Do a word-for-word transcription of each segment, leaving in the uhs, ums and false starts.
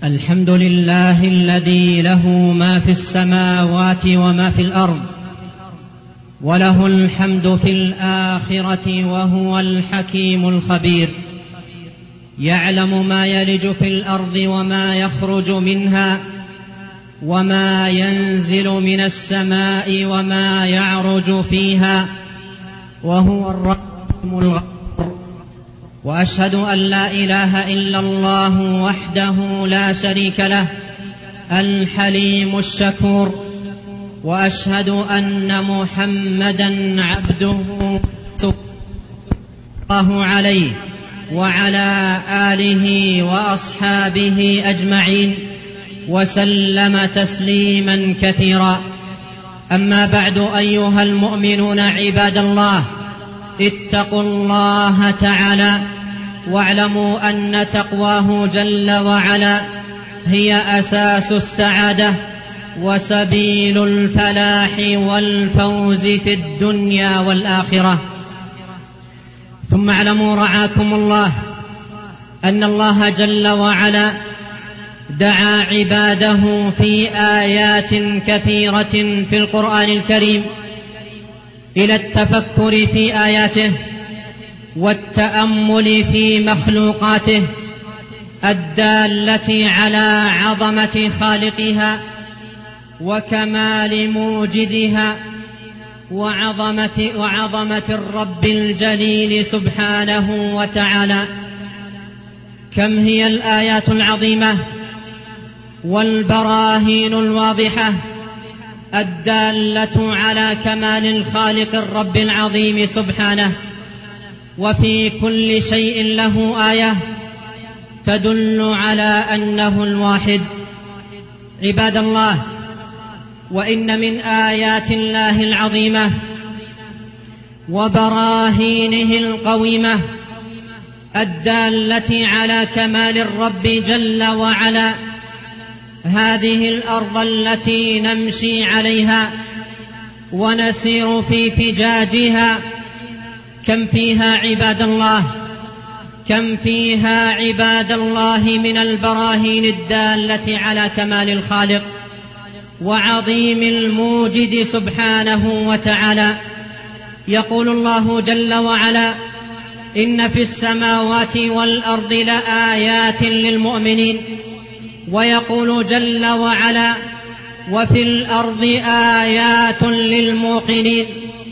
الحمد لله الذي له ما في السماوات وما في الأرض، وله الحمد في الآخرة، وهو الحكيم الخبير. يعلم ما يلج في الأرض وما يخرج منها، وما ينزل من السماء وما يعرج فيها، وهو الرحيم الغفور. وأشهد أن لا إله إلا الله وحده لا شريك له الحليم الشكور. وأشهد أن محمدًا عبده صلى الله عليه وعلى آله وأصحابه أجمعين، وسلم تسليما كثيرا. أما بعد، أيها المؤمنون عباد الله، اتقوا الله تعالى واعلموا أن تقواه جل وعلا هي أساس السعادة وسبيل الفلاح والفوز في الدنيا والآخرة. ثم اعلموا رعاكم الله أن الله جل وعلا دعا عباده في آيات كثيرة في القرآن الكريم إلى التفكر في آياته والتأمل في مخلوقاته الدالة على عظمة خالقها وكمال موجدها وعظمة, وعظمة الرب الجليل سبحانه وتعالى. كم هي الآيات العظيمة والبراهين الواضحة الدالة على كمال الخالق الرب العظيم سبحانه، وفي كل شيء له آية تدل على أنه الواحد. عباد الله، وإن من آيات الله العظيمة وبراهينه القويمة الدالة على كمال الرب جل وعلا هذه الأرض التي نمشي عليها ونسير في فجاجها. كم فيها عباد الله كم فيها عباد الله من البراهين الدالة على كمال الخالق وعظيم الموجد سبحانه وتعالى. يقول الله جل وعلا: إن في السماوات والأرض لآيات للمؤمنين. ويقول جل وعلا: وفي الأرض آيات للموقنين.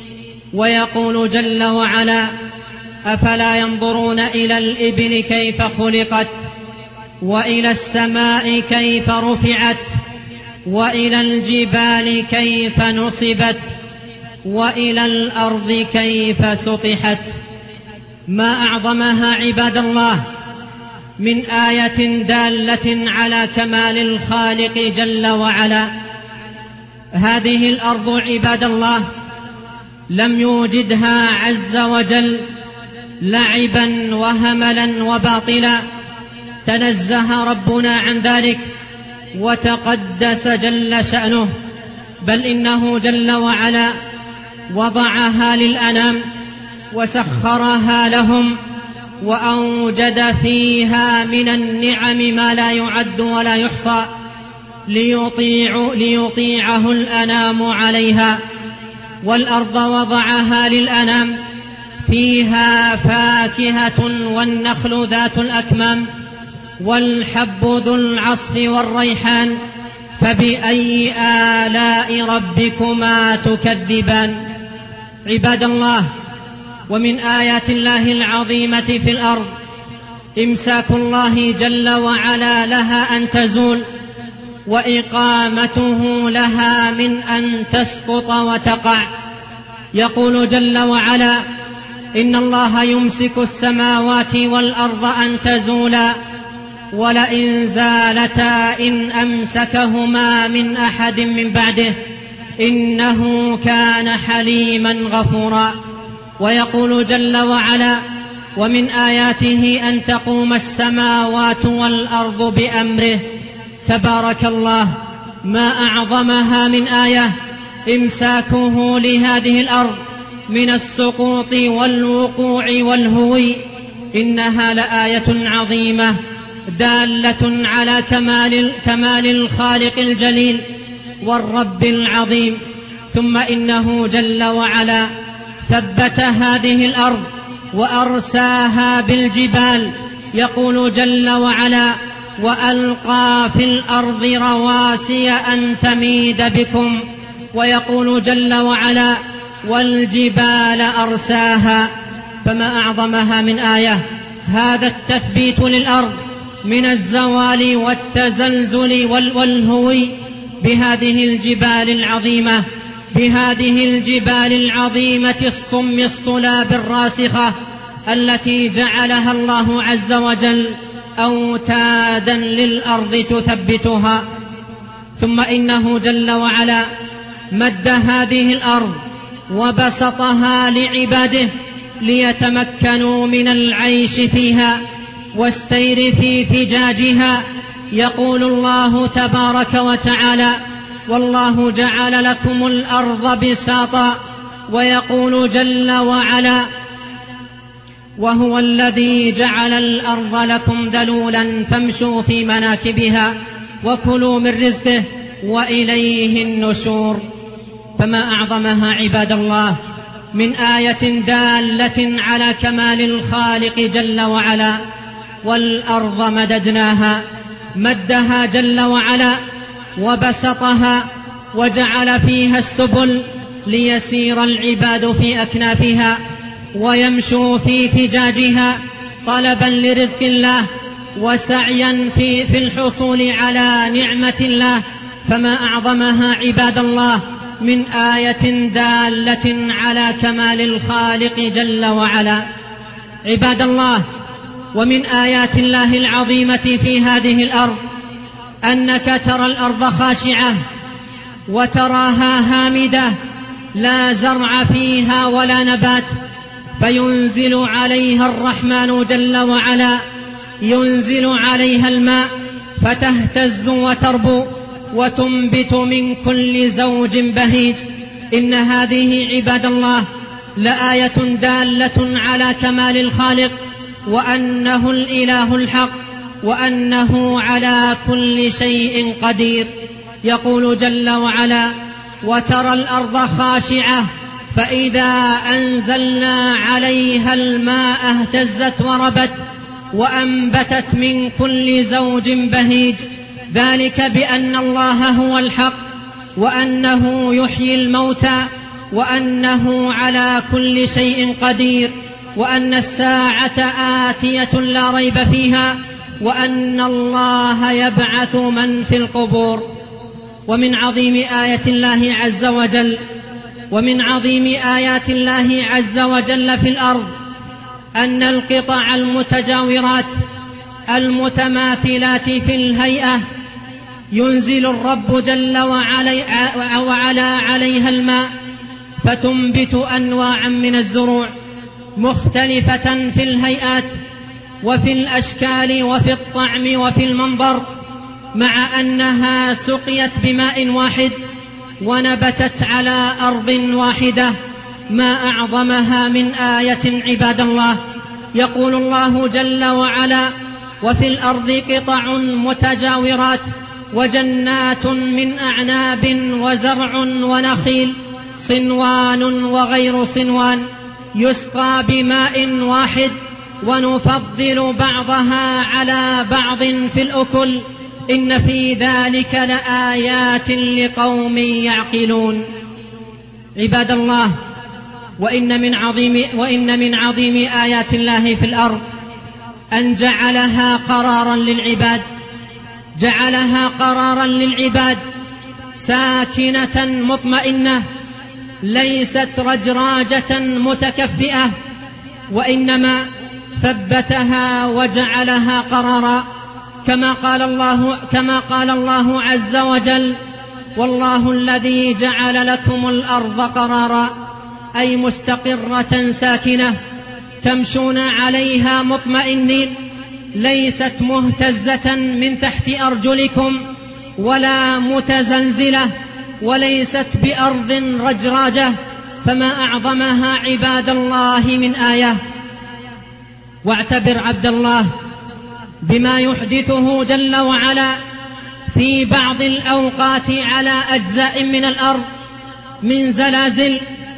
ويقول جل وعلا: أفلا ينظرون إلى الإبل كيف خلقت، وإلى السماء كيف رفعت، وإلى الجبال كيف نصبت، وإلى الأرض كيف سطحت. ما أعظمها عباد الله من آية دالة على كمال الخالق جل وعلا. هذه الأرض عباد الله لم يوجدها عز وجل لعبا وهملا وباطلا، تنزه ربنا عن ذلك وتقدس جل شأنه، بل إنه جل وعلا وضعها للأنام وسخرها لهم وأوجد فيها من النعم ما لا يعد ولا يحصى ليطيع ليطيعه الأنام عليها. والأرض وضعها للأنام فيها فاكهة والنخل ذات الأكمام والحب ذو العصف والريحان، فبأي آلاء ربكما تكذبان. عباد الله، ومن آيات الله العظيمة في الأرض إمساك الله جل وعلا لها أن تزول، وإقامته لها من أن تسقط وتقع. يقول جل وعلا: إن الله يمسك السماوات والأرض أن تزولا ولئن زالتا إن أمسكهما من أحد من بعده إنه كان حليما غفورا. ويقول جل وعلا: ومن آياته أن تقوم السماوات والأرض بأمره. تبارك الله، ما أعظمها من آية إمساكه لهذه الأرض من السقوط والوقوع والهوي. إنها لآية عظيمة دالة على كمال, كمال الخالق الجليل والرب العظيم. ثم إنه جل وعلا ثبت هذه الأرض وأرساها بالجبال. يقول جل وعلا: وألقى في الأرض رواسي أن تميد بكم. ويقول جل وعلا: والجبال أرساها. فما أعظمها من آية هذا التثبيت للأرض من الزوال والتزلزل والهوي بهذه الجبال العظيمة بهذه الجبال العظيمة الصم الصلاب الراسخة التي جعلها الله عز وجل أوتادا للأرض تثبتها. ثم إنه جل وعلا مد هذه الأرض وبسطها لعباده ليتمكنوا من العيش فيها والسير في فجاجها. يقول الله تبارك وتعالى: والله جعل لكم الأرض بساطا. ويقول جل وعلا: وهو الذي جعل الأرض لكم ذلولا فامشوا في مناكبها وكلوا من رزقه وإليه النشور. فما أعظمها عباد الله من آية دالة على كمال الخالق جل وعلا. والأرض مددناها، مدها جل وعلا وبسطها وجعل فيها السبل ليسير العباد في أكنافها ويمشوا في فجاجها طلبا لرزق الله وسعيا في, في الحصول على نعمة الله. فما أعظمها عباد الله من آية دالة على كمال الخالق جل وعلا. عباد الله، ومن آيات الله العظيمة في هذه الأرض أنك ترى الأرض خاشعة وتراها هامدة لا زرع فيها ولا نبات، فينزل عليها الرحمن جل وعلا ينزل عليها الماء فتهتز وتربو وتنبت من كل زوج بهيج. إن هذه عباد الله لآية دالة على كمال الخالق وأنه الإله الحق وأنه على كل شيء قدير. يقول جل وعلا: وترى الأرض خاشعة فإذا أنزلنا عليها الماء اهتزت وربت وأنبتت من كل زوج بهيج. ذلك بأن الله هو الحق وأنه يحيي الموتى وأنه على كل شيء قدير وأن الساعة آتية لا ريب فيها وأن الله يبعث من في القبور. ومن عظيم آية الله عز وجل ومن عظيم آيات الله عز وجل في الأرض أن القطع المتجاورات المتماثلات في الهيئة ينزل الرب جل وعلا عليها الماء فتنبت أنواعا من الزروع مختلفة في الهيئات وفي الأشكال وفي الطعم وفي المنظر، مع أنها سقيت بماء واحد ونبتت على أرض واحدة. ما أعظمها من آية عباد الله. يقول الله جل وعلا: وفي الأرض قطع متجاورات وجنات من أعناب وزرع ونخيل صنوان وغير صنوان يسقى بماء واحد ونفضل بعضها على بعض في الأكل إن في ذلك لآيات لقوم يعقلون. عباد الله، وإن من عظيم, وإن من عظيم آيات الله في الأرض أن جعلها قرارا للعباد جعلها قرارا للعباد ساكنة مطمئنة ليست رجراجة متكفئة، وإنما ثبتها وجعلها قرارا كما قال الله كما قال الله عز وجل: والله الذي جعل لكم الأرض قرارا، أي مستقرة ساكنة تمشون عليها مطمئنين، ليست مهتزة من تحت أرجلكم ولا متزلزلة وليست بأرض رجراجة. فما أعظمها عباد الله من آية. واعتبر عبد الله بما يحدثه جل وعلا في بعض الأوقات على أجزاء من الأرض من زلازل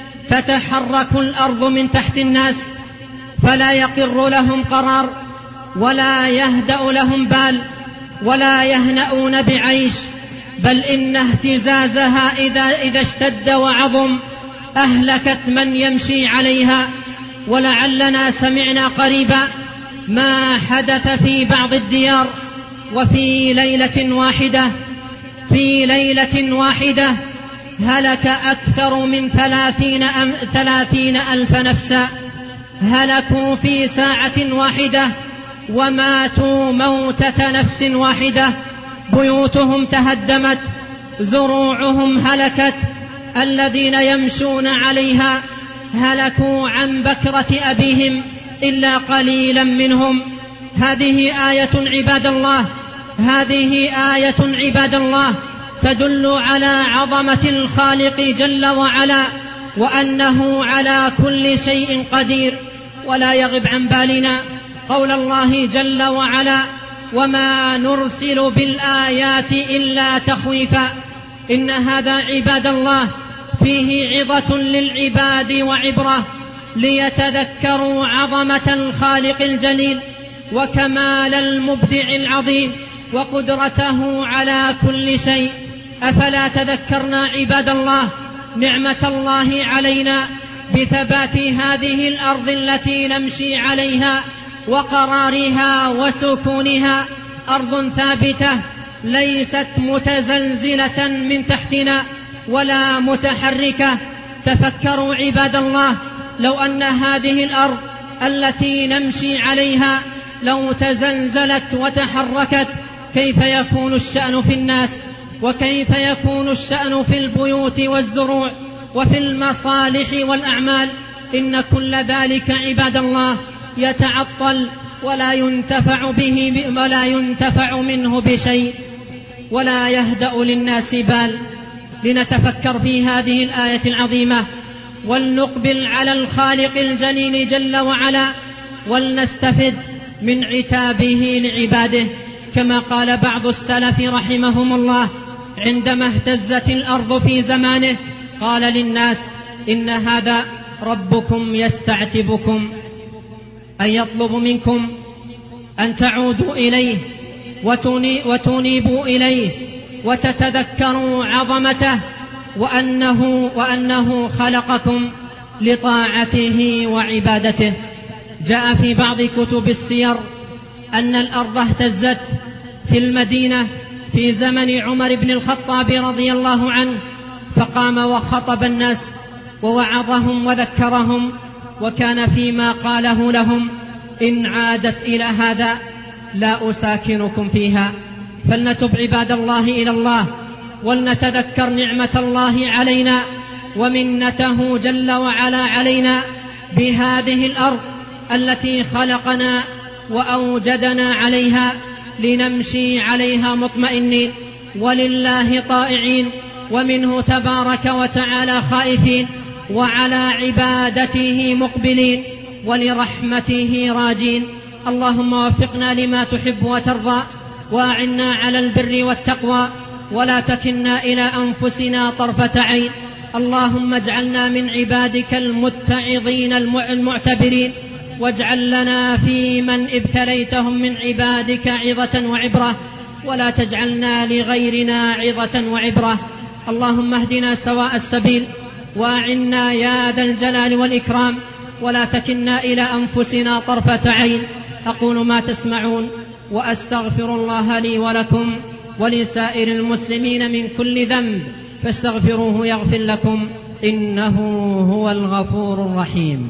تتحرك الأرض من تحت الناس، فلا يقر لهم قرار ولا يهدأ لهم بال ولا يهنؤون بعيش، بل إن اهتزازها إذا, إذا اشتد وعظم أهلكت من يمشي عليها. ولعلنا سمعنا قريبا ما حدث في بعض الديار، وفي ليلة واحدة في ليلة واحدة هلك أكثر من ثلاثين, أم ثلاثين ألف نفسا، هلكوا في ساعة واحدة وماتوا موتة نفس واحدة. بيوتهم تهدمت، زروعهم هلكت، الذين يمشون عليها هلكوا عن بكرة أبيهم إلا قليلا منهم. هذه آية عباد الله هذه آية عباد الله تدل على عظمة الخالق جل وعلا، وأنه على كل شيء قدير. ولا يغب عن بالنا قول الله جل وعلا: وما نرسل بالآيات إلا تخويفا. إن هذا عباد الله فيه عظة للعباد وعبرة، ليتذكروا عظمة الخالق الجليل وكمال المبدع العظيم وقدرته على كل شيء. أفلا تذكرنا عباد الله نعمة الله علينا بثبات هذه الأرض التي نمشي عليها وقرارها وسكونها؟ أرض ثابتة ليست متزلزلة من تحتنا ولا متحركة. تفكروا عباد الله، لو أن هذه الأرض التي نمشي عليها لو تزلزلت وتحركت كيف يكون الشأن في الناس، وكيف يكون الشأن في البيوت والزروع وفي المصالح والأعمال؟ إن كل ذلك عباد الله يتعطل ولا ينتفع به ولا ينتفع منه بشيء، ولا يهدأ للناس بال. لنتفكر في هذه الآية العظيمة، ولنقبل على الخالق الجليل جل وعلا، ولنستفد من عتابه لعباده. كما قال بعض السلف رحمهم الله عندما اهتزت الأرض في زمانه، قال للناس: إن هذا ربكم يستعتبكم، أن يطلب منكم أن تعودوا إليه وتنيبوا إليه وتتذكروا عظمته، وأنه, وأنه خلقكم لطاعته وعبادته. جاء في بعض كتب السير أن الأرض اهتزت في المدينة في زمن عمر بن الخطاب رضي الله عنه، فقام وخطب الناس ووعظهم وذكرهم، وكان فيما قاله لهم: إن عادت إلى هذا لا أساكنكم فيها. فلنتب عباد الله إلى الله، ولنتذكر نعمة الله علينا ومنته جل وعلا علينا بهذه الأرض التي خلقنا وأوجدنا عليها لنمشي عليها مطمئنين، ولله طائعين، ومنه تبارك وتعالى خائفين، وعلى عبادته مقبلين، ولرحمته راجين. اللهم وفقنا لما تحب وترضى، وأعنا على البر والتقوى، ولا تكلنا إلى أنفسنا طرفة عين. اللهم اجعلنا من عبادك المتعظين المعتبرين، واجعل لنا في من ابتليتهم من عبادك عظة وعبرة، ولا تجعلنا لغيرنا عظة وعبرة. اللهم اهدنا سواء السبيل، وأعنا يا ذا الجلال والإكرام، ولا تكلنا إلى أنفسنا طرفة عين. أقول ما تسمعون، وأستغفر الله لي ولكم ولسائر المسلمين من كل ذنب، فاستغفروه يغفر لكم، إنه هو الغفور الرحيم.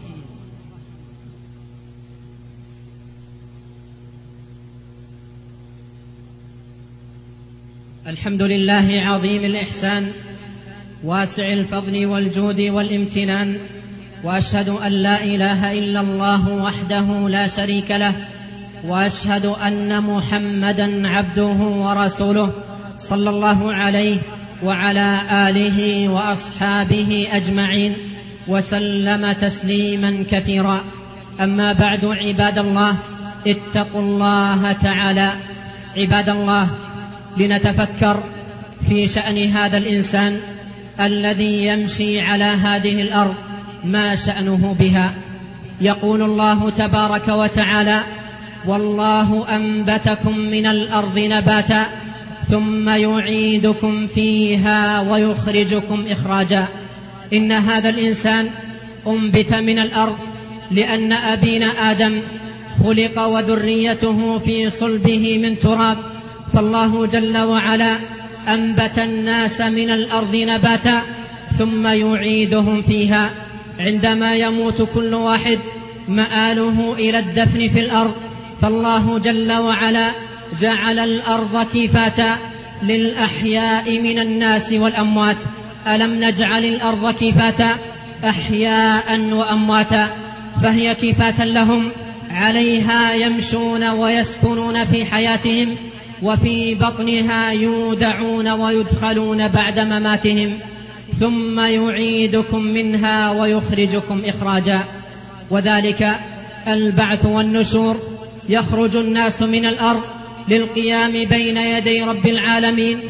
الحمد لله عظيم الإحسان، واسع الفضل والجود والامتنان، وأشهد أن لا إله إلا الله وحده لا شريك له، وأشهد أن محمدا عبده ورسوله، صلى الله عليه وعلى آله وأصحابه أجمعين، وسلم تسليما كثيرا. أما بعد عباد الله، اتقوا الله تعالى. عباد الله، لنتفكر في شأن هذا الإنسان الذي يمشي على هذه الأرض، ما شأنه بها؟ يقول الله تبارك وتعالى: والله أنبتكم من الأرض نباتا ثم يعيدكم فيها ويخرجكم إخراجا. إن هذا الإنسان أنبت من الأرض لأن أبينا آدم خلق وذريته في صلبه من تراب، فالله جل وعلا أنبت الناس من الأرض نباتا ثم يعيدهم فيها. عندما يموت كل واحد مآله إلى الدفن في الأرض، فالله جل وعلا جعل الأرض كفاتا للأحياء من الناس والأموات. ألم نجعل الأرض كفاتا أحياء وأمواتا؟ فهي كفاتا لهم، عليها يمشون ويسكنون في حياتهم، وفي بطنها يودعون ويدخلون بعد مماتهم، ثم يعيدكم منها ويخرجكم إخراجا، وذلك البعث والنشور. يخرج الناس من الأرض للقيام بين يدي رب العالمين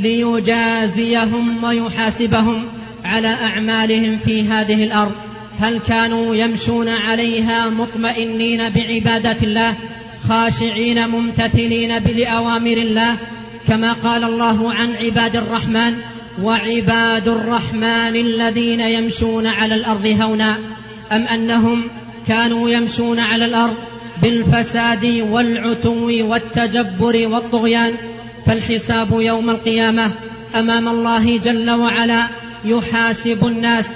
ليجازيهم ويحاسبهم على أعمالهم في هذه الأرض. هل كانوا يمشون عليها مطمئنين بعبادة الله، خاشعين ممتثلين لأوامر الله، كما قال الله عن عباد الرحمن: وعباد الرحمن الذين يمشون على الأرض هونا؟ أم أنهم كانوا يمشون على الأرض بالفساد والعتو والتجبر والطغيان؟ فالحساب يوم القيامة أمام الله جل وعلا يحاسب الناس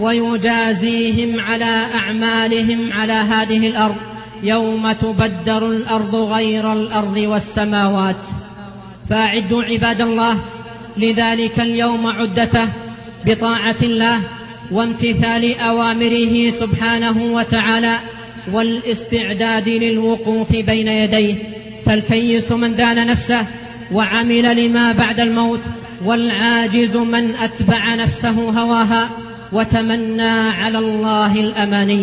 ويجازيهم على أعمالهم على هذه الأرض، يوم تبدل الأرض غير الأرض والسماوات. فأعدوا عباد الله لذلك اليوم عدته بطاعة الله وامتثال أوامره سبحانه وتعالى، والاستعداد للوقوف بين يديه. فالكيس من دان نفسه وعمل لما بعد الموت، والعاجز من أتبع نفسه هواها وتمنى على الله الأماني.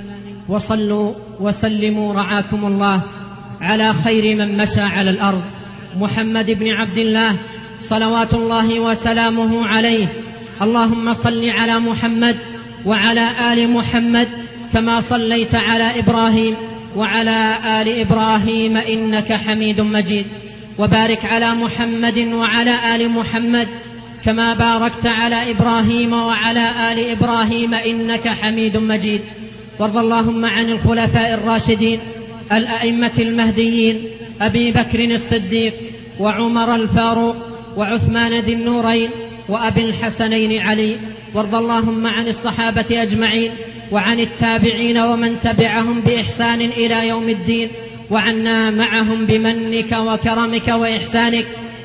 وصلوا وسلموا رعاكم الله على خير من مشى على الأرض، محمد بن عبد الله صلوات الله وسلامه عليه. اللهم صل على محمد وعلى آل محمد كما صليت على إبراهيم وعلى آل إبراهيم إنك حميد مجيد، وبارك على محمد وعلى آل محمد كما باركت على إبراهيم وعلى آل إبراهيم إنك حميد مجيد. وارض اللهم عن الخلفاء الراشدين الأئمة المهديين أبي بكر الصديق وعمر الفاروق وعثمان ذي النورين وأبي الحسنين علي. وارض اللهم عن الصحابة أجمعين وعن التابعين ومن تبعهم بإحسان إلى يوم الدين، وعنا معهم بمنك وكرمك وإحسانك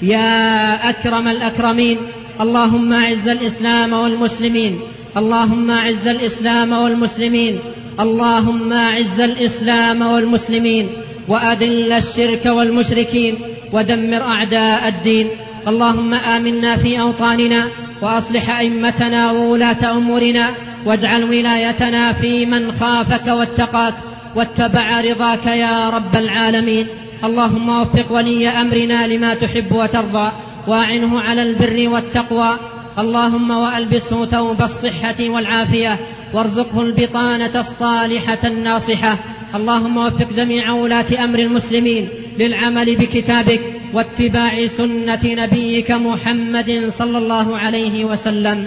يا أكرم الأكرمين. اللهم أعز الإسلام والمسلمين، اللهم أعز الإسلام والمسلمين، اللهم أعز الإسلام والمسلمين، وأذل الشرك والمشركين، ودمر أعداء الدين. اللهم آمنا في أوطاننا، وأصلح أئمتنا وولاة أمورنا، واجعل ولايتنا في من خافك واتقاك واتبع رضاك يا رب العالمين. اللهم وفق ولي أمرنا لما تحب وترضى، وأعنه على البر والتقوى. اللهم وألبسه ثوب الصحة والعافية، وارزقه البطانة الصالحة الناصحة. اللهم وفق جميع ولاة أمر المسلمين للعمل بكتابك واتباع سنة نبيك محمد صلى الله عليه وسلم.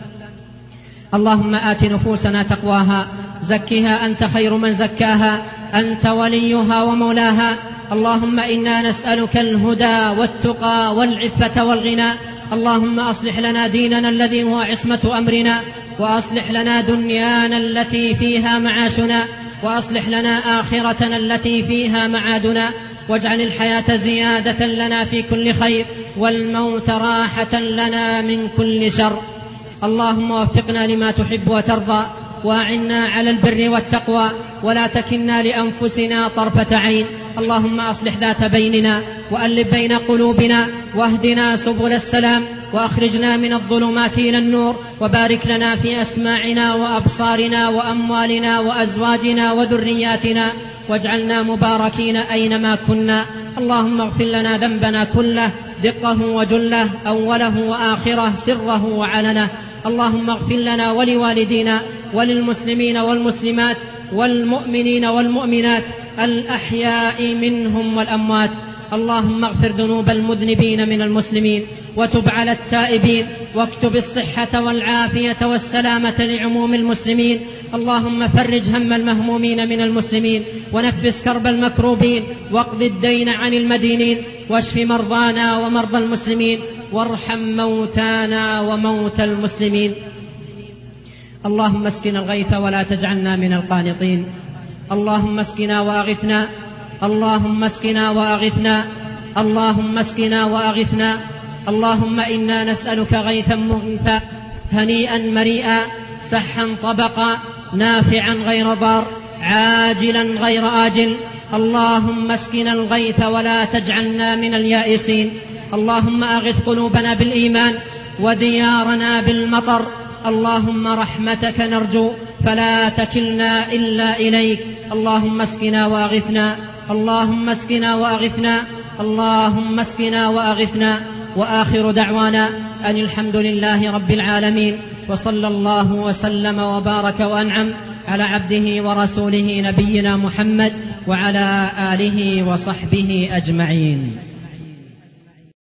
اللهم آت نفوسنا تقواها، زكها أنت خير من زكاها، أنت وليها ومولاها. اللهم إنا نسألك الهدى والتقى والعفة والغنى. اللهم أصلح لنا ديننا الذي هو عصمة أمرنا، وأصلح لنا دنيانا التي فيها معاشنا، وأصلح لنا آخرتنا التي فيها معادنا، واجعل الحياة زيادة لنا في كل خير، والموت راحة لنا من كل شر. اللهم وفقنا لما تحب وترضى، وأعنا على البر والتقوى، ولا تكلنا لأنفسنا طرفة عين. اللهم أصلح ذات بيننا، وألف بين قلوبنا، واهدنا سبل السلام، وأخرجنا من الظلمات إلى النور، وبارك لنا في أسماعنا وأبصارنا وأموالنا وأزواجنا وذرياتنا، واجعلنا مباركين أينما كنا. اللهم اغفر لنا ذنبنا كله دقه وجله، أوله وآخره، سره وعلنه. اللهم اغفر لنا ولوالدينا وللمسلمين والمسلمات والمؤمنين والمؤمنات الأحياء منهم والأموات. اللهم اغفر ذنوب المذنبين من المسلمين، وتب على التائبين، واكتب الصحة والعافية والسلامة لعموم المسلمين. اللهم فرج هم المهمومين من المسلمين، ونفس كرب المكروبين، واقض الدين عن المدينين، واشف مرضانا ومرضى المسلمين، وارحم موتانا وموتى المسلمين. اللهم اسقنا الغيث ولا تجعلنا من القانطين. اللهم اسقنا وأغثنا، اللهم اسقنا وأغثنا، اللهم اسقنا وأغثنا. اللهم إنا نسألك غيثا مغيثا، هنيئا مريئا، سحا طبقا، نافعا غير ضار، عاجلا غير آجل. اللهم اسقنا الغيث ولا تجعلنا من اليائسين. اللهم أغث قلوبنا بالإيمان، وديارنا بالمطر. اللهم رحمتك نرجو فلا تكلنا إلا إليك. اللهم اسقنا وأغثنا، اللهم اسقنا وأغثنا، اللهم اسقنا وأغثنا. وآخر دعوانا أن الحمد لله رب العالمين، وصلى الله وسلم وبارك وأنعم على عبده ورسوله نبينا محمد وعلى آله وصحبه أجمعين.